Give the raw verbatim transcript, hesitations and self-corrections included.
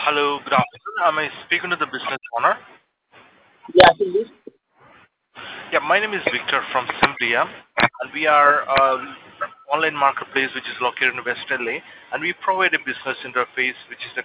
Hello, good afternoon. Am I speaking to the business owner? Yeah, please. Yeah, my name is Victor from Simplia, and we are an online marketplace which is located in West L A, and we provide a business interface which is a